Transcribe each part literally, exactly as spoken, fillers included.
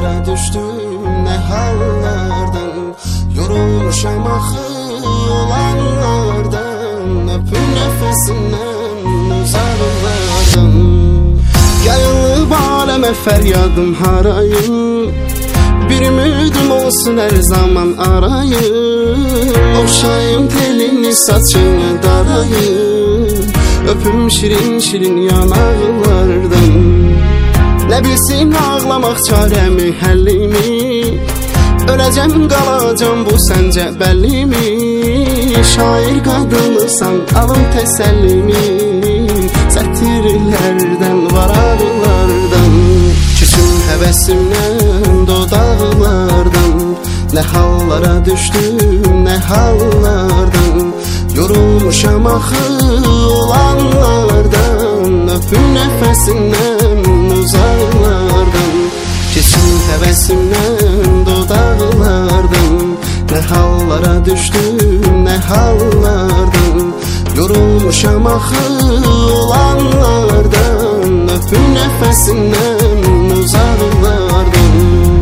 hallara düştüm, ne hallardan. Yorulmuşam axı olanlardan, öpüm nefesinden uzaklardan. Yayılıb aləmə fəryadım harayım, bir ümidim olsun her zaman arayım. Oxşayım telini saçını darayım, öpüm şirin şirin yanaqlardan. Ne bilsin ağlamaq çarəmi, həllimi, öləcəm qalacam bu səncə bəllimi. Şair qadınısan alın təsəllimi, sətirlərdən varaqlardan. Küsüm həvəsimdən dodaqlardan, ne hallara düştüm, ne hallardan. Yorulmuşam axı olanlardan, öpüm nefesindən uzaklardan. Kesin həvəsimdən dodaqlardan, ne hallara düştüm, ne hallardan. Yorulmuşam axı olanlardan, öpüm nefesindən uzaklardan.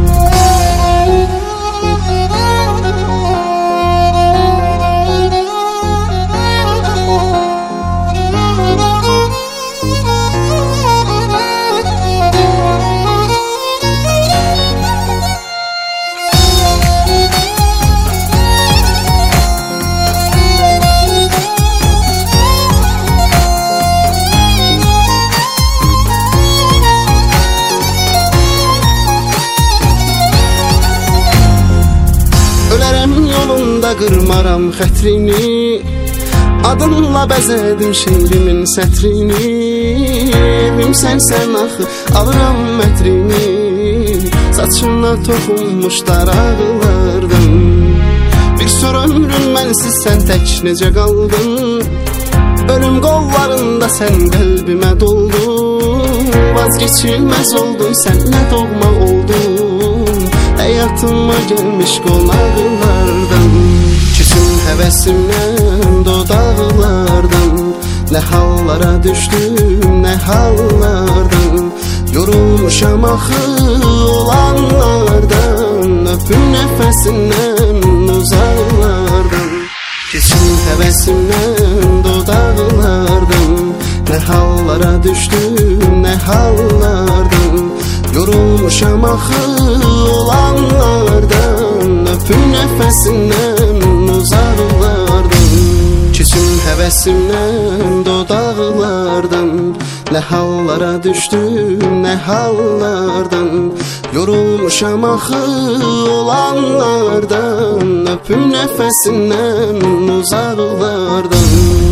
Yolunda qırmaram xətrini, adınla bəzədim şeirimin sətrini. Evim sənsən axı, alıram mətrini, saçına toxunmuş daraqlardan. Bir sor ömrüm mənsiz sən tək necə qaldın, ölüm qollarında sən qəlbimə doldun. Vazgeçilməz oldun, sənlə doğma oldun, hayatıma gelmiş qonaqlardan. Küsüm həvəsimdən dodaqlardan, ne hallara düştüm, ne hallardan. Yorulmuşam axı olanlardan, öpüm nefesindən uzaklardan. Küsüm həvəsimdən dodaqlardan, ne hallara düştüm, ne hallardan. Yorulmuşam axı olanlardan, öpüm nefesindən uzaklardan. Küsüm həvəsimdən dodaqlardan, ne hallara düştüm, ne hallardan. Yorulmuşam axı olanlardan, öpüm nefesindən uzaklardan.